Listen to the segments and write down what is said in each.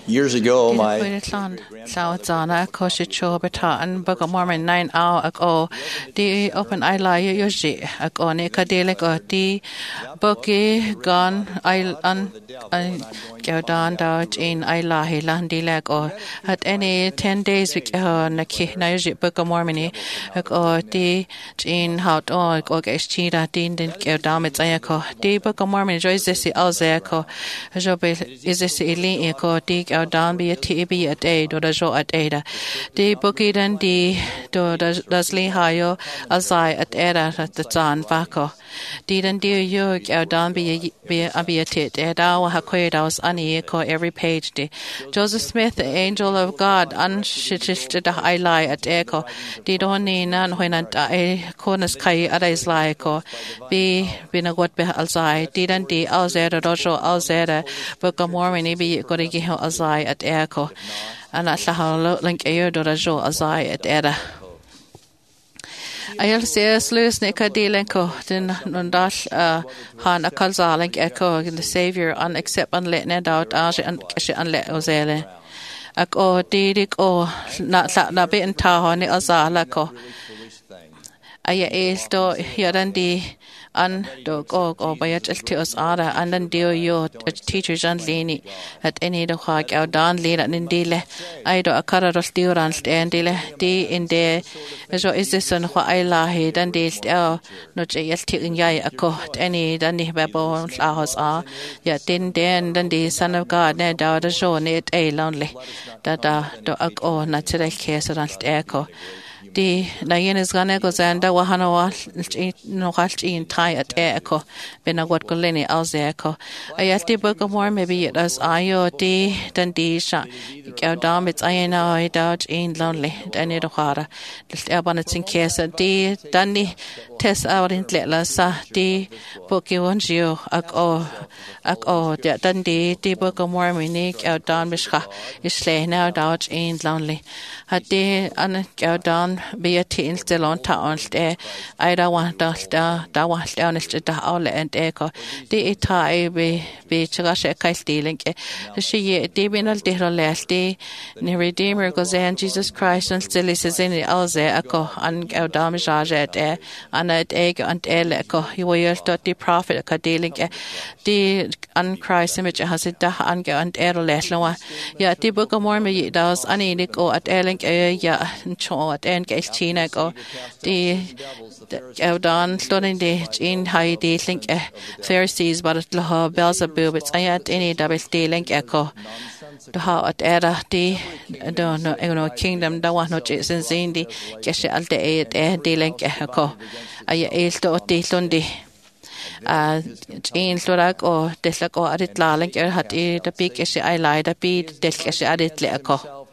Years ago, my Zana Koshicho Beta and Bogamorman 9 hour ago, the open Ila Yoshi Agone Kadele Goti Boki Gon Ilan Gaudan Dodge in Ila Hilandi leg or at any 10 days week Naki Naji Bogamormini or the in Hout or Gogeshida Din Gaudam it's Ayako, the Bogamorman Joyce Alzeako, Jobe is this Ili Eco, dig out down be a TB at aid or the show at Ada. The bookie then the do does Lee Hayo Azai at Ada at the Zan Vaco. Didn't dear you out down be a tit, Ada or Haquedos Annie echo every page. De Joseph Smith, the angel of God, unshitted the high lie at echo. Did only none when a corners kai at his like or be been a good be Alzai. Didn't the Alzeda Dojo Alzeda, Book of Mormon, be good to give Azai at echo. And at the link air dojo Azai at Ada. I'll say Sluis Nika Delenko, then Nundash Han a Kalzalink echo, the Saviour, unaccept unlet net out, Ash and Kashi unlet Ozele. Ak o Didik o na bit and Tahoni Azalako. Aya is do Yarandi. An do go by a tiltios ara and then deal your teachers and leany at any the hawk out down lead and in dele. I do a cararos duran stand dele d in there. So is this on what I lie then deals no jst in yai a court any than the babo house are yet didn't then the son of God ne da the show net a lonely that do a oh natural case and echo. The Nayan is gonna go zanda wahanawa no hash in tie at echo, been a what golini als echo. I at the book of more maybe it as IOD than D shot. Go down it's I know I dodge in lonely, then it hara. The abundance in case at D Danny test out in letla sa D book you want you ak oh that Dundee the book of more minic out down mishka is slay now dodge in lonely. Had the an go down be a teen still on town there. I don't want da want down is the outlet and echo. The tie be chagash kai stealing. She debinal de last day. The Redeemer goes in Jesus Christ and still is in the alze echo and go down charge at air and at egg and el echo. You will dot the prophet cadeling the unchrist image has it da and go and air lesloa. Yet the book of Mormon does unedik or at ailing ya and chaw at end China go the Eldan studying the in high de link Pharisees but at the Beelzebub it's ayat any double de link echo the how at era the don't know kingdom da one no Jesus in the kesh al de link echo ay esto de lundi in Slorak or deslak or adit la link hat the big kesh I lie the beat desk adit le echo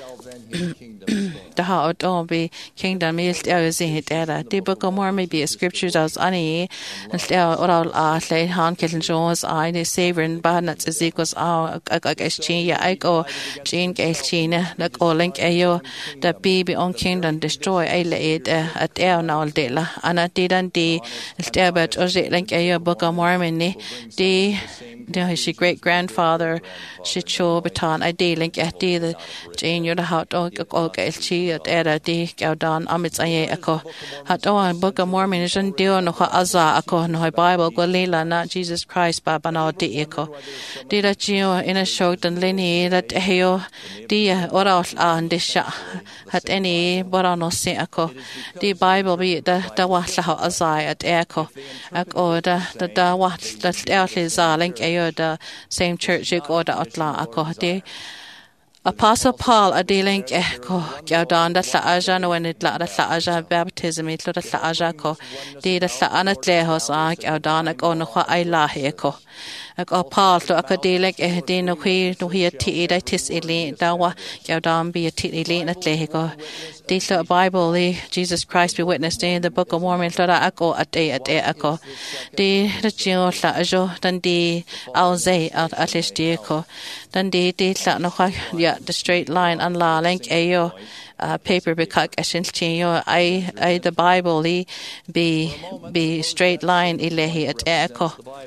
the how don't be kingdom is there is in it era the book of more maybe a scriptures as any and still oral lay han kitchen jones I the savior and barnets is equals our I go Jean China the go link ayo the baby on kingdom destroy I laid at air now dela and I didn't the still but link ayo book of Mormon the she great grandfather she show baton I link at the Jane you're the hot dog chi at era di gaudan amits aye ako hat on book of Mormon is dio no aza ako no Bible go lila na Jesus Christ baba na di ako di da gio in a show than lini that heo di oral an disha hat any bora no se ako di Bible be da wa la aza at ako ako da wa da earthly za link ayo the same church go da atla ako di Apostle Paul a dealing ko gaudan da la aja no when it la aja baptism it la aja ko di da la anat lehos a gaudan ko no I la he ko ko Paul to akadeling di no hi ti da tis ili da wa gaudan be ti ili na le ko di the Bible Jesus Christ be witnessed in the book of Mormon la ako at ako di the jo la ajo dan di alze at least di ko dan di la no the straight line and la link ayo paper because essentially the Bible be straight line ilahi at echo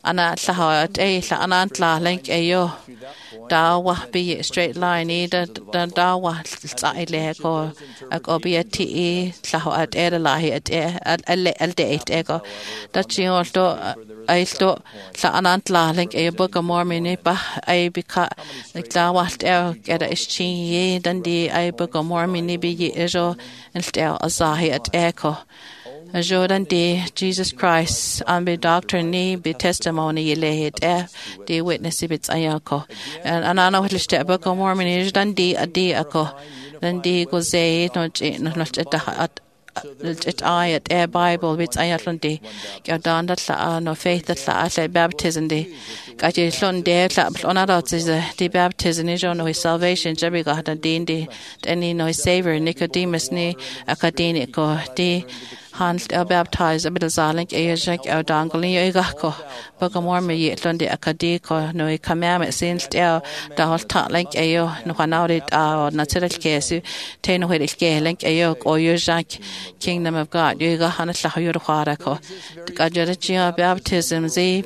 ana tlaho at la anan tla link yo dawa be straight line ida dawa tsai le ko be ti tlaho at lahi at al date ego that she also I sto la anan tla link book of Mormon ba I bika like dawa get a chi dan di I book of Mormon be iso and stel azahi at echo Jordan de Jesus Christ and be doctrine ni be testimony lehed de witness bits ayako and anana what step book of Mormon is dan di adi ako dan di go say not at I at Bible bits ayatlan de gadan that la no faith that la baptism de gaji slon de la onada is the baptism is no salvation jabi ga dan de any no savior Nicodemus ni academico de Hans baptized a bit of Zalink, a dangle, a gako, Bogamormi, Lundi Acadico, no commandment since the whole tot like a no one out it or natural case, ten with a link a yoke or your jack, kingdom of God, you got Hanna Hurako. The Gajaria baptism, Z,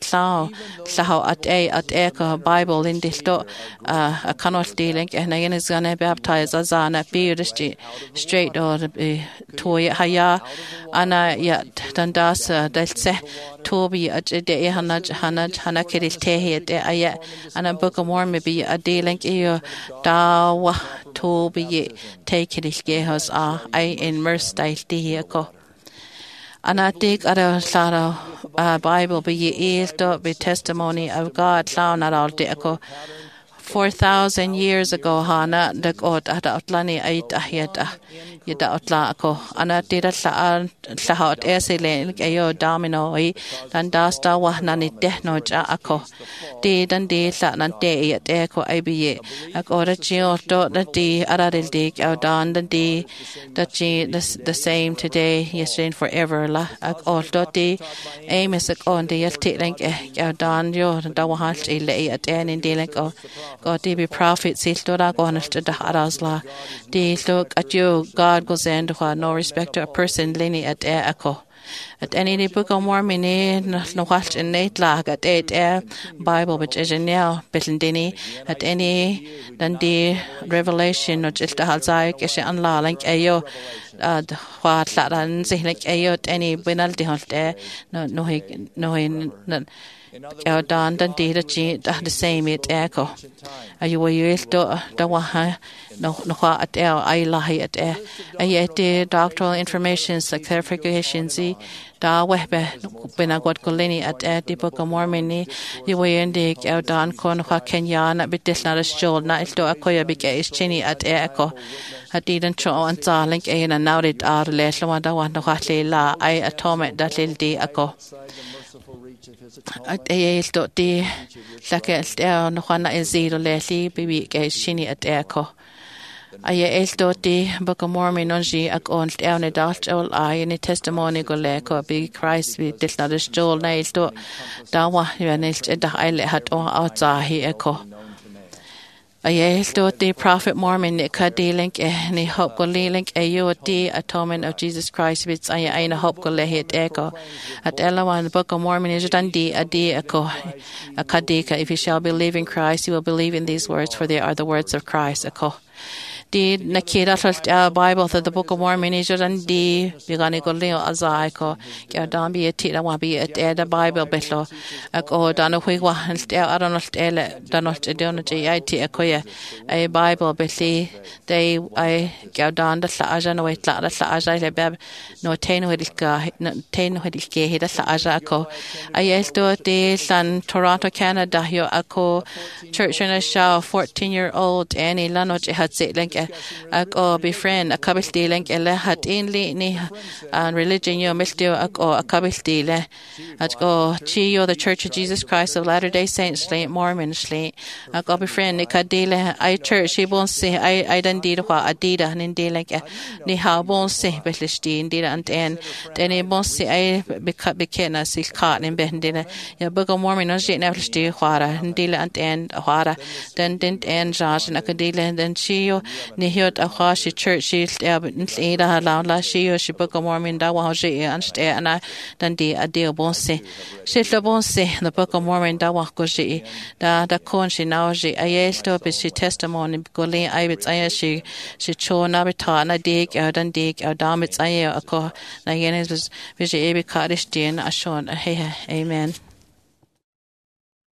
Sao at echo Bible in this door, a cannot dealing, and again is gonna baptize Azana, be straight or toy haya. Ana yat dandas dalse tobi de hana kiril tehi de aya ana book of Mormon be a dealing iyo dawa tobi take kiril gehos I immerse style diako ana dig ara sara Bible be ye be testimony of God lawn at all deako 4,000 years ago hana the god at atlani ait ahiata yada atla ko ana tira sa hot esile ayo domino I dan dasta wa nani tehno ja ako de dan de sa nan de et ko ibe akora chio to the de aradil de au dan de that the same today yesterday and forever la ak all de aim is on de yelti link au dan yo da wa halt ile at en de link God be prophets siltora gonast da harazla de look at you God goes in no respect to a person lini at ako at any book of Mormon no watch in nate lag at Bible which is in now bitendini at any then the revelation which is the halzai is an la like ayo what laran say like ayo any penalty holte no dan dan the same it echo you the waha no at I lahi at the doctoral information like clarifications da wehbe bena god kolini at the book of Mormon you in the dan kon Kenya na bitisna shol na ilto akoya bike is chini at echo at didn't show and link in and now it are less one da one la I atomic that lil di ako at dot de like no one is zero leslie baby guys shini at echo I dot de book of Mormon on she ak on down a dot all I any testimony go leko big Christ we did not stole nails to dawa nails at the islet hat or outside he echo I thought the prophet Mormon kadilink ni hope go link the atonement of Jesus Christ which I hope go hit echo at Elawan the book of Mormon is dandi adi echo a kadika if you shall believe in Christ you will believe in these words for they are the words of Christ echo the Nakira Bible that the book of Mormon is dandi bigani go leo azaiko ya dambi etira wa be at the Bible betlo ako dano huwa I don't know ele danot ideology it ekoya a Bible betli they I go down the aja no wait la aja le bab no ten wedika hida aja ako I do the San Toronto Canada yo ako church in a show 14-year-old Annie Lanoch had said like ako befriend a kabil link ele hat inli ni and religion yo miltio ako a kabil le at go chi yo the Church of Jesus Christ of Latter-day Saints Mormon ako befriend ni kadile I church she won't say I don't did what adida nindi like ni how won't say betlishti ndida and then it won't say I bekena sil kat in bendina ya book of Mormon on she never stay hwara ndila and hwara then didn't end Josh and akadile then she yo Ni hiot a Hashi Church Shield Ida La Shio Shibuka Mormon da Waji and Ste and dan di a deal bonse. Shitla bonse the Book of Mormon da Wakoji da Conshi Nauji a yesto be she testimony Goli Ibits Ayashi she cho nabita na dig out and dig out damits Aya a co na yenes was Viji Ebi Kaddish Din a Shon a Amen.